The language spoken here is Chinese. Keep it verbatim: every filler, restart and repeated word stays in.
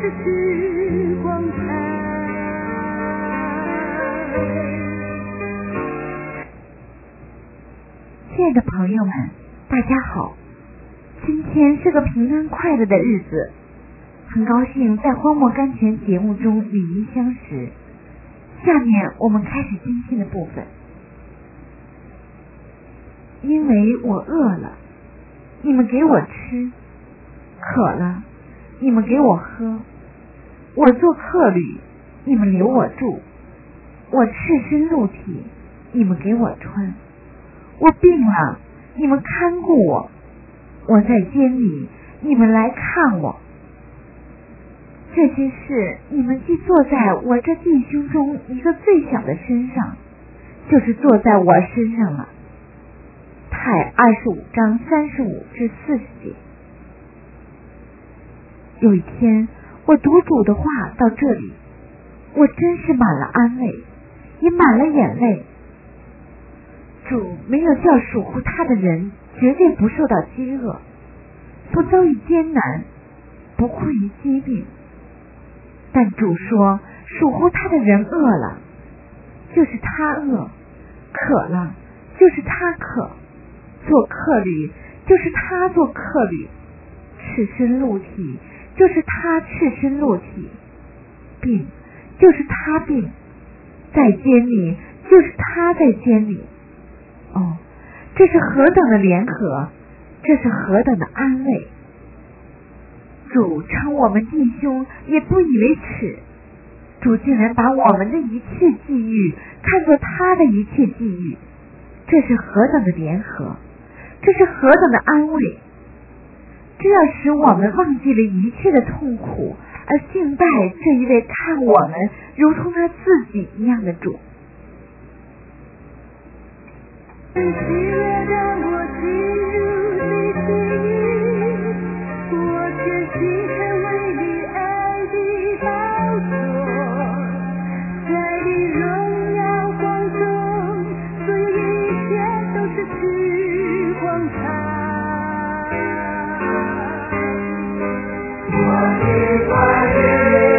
是时光彩。 亲爱的朋友们，大家好，今天是个平安快乐的日子，很高兴在荒漠甘泉节目中与您相识。下面我们开始今天的部分。因为我饿了，你们给我吃；渴了，你们给我喝。我做客旅，你们留我住；我赤身露体，你们给我穿；我病了，你们看顾我；我在监里，你们来看我。这些事你们既做在我这弟兄中一个最小的身上，就是做在我身上了。太二十五章三十五至四十节。有一天，我读主的话到这里，我真是满了安慰，也满了眼泪。主没有叫属乎他的人绝对不受到饥饿，不遭遇艰难，不困于疾病。但主说，属乎他的人饿了，就是他饿；渴了，就是他渴；做客旅，就是他做客旅；赤身露体，就是他赤身露体；病，就是他病；在监里，就是他在监里。哦，这是何等的联合，这是何等的安慰！主称我们弟兄也不以为耻，主竟然把我们的一切际遇看作他的一切际遇，这是何等的联合，这是何等的安慰！这要使我们忘记了一切的痛苦，而敬拜这一位看我们如同他自己一样的主。 喜悦让我进入你心里，我全心成为你爱的宝座，在你荣耀光中，所有一切都是时光彩。我的快乐。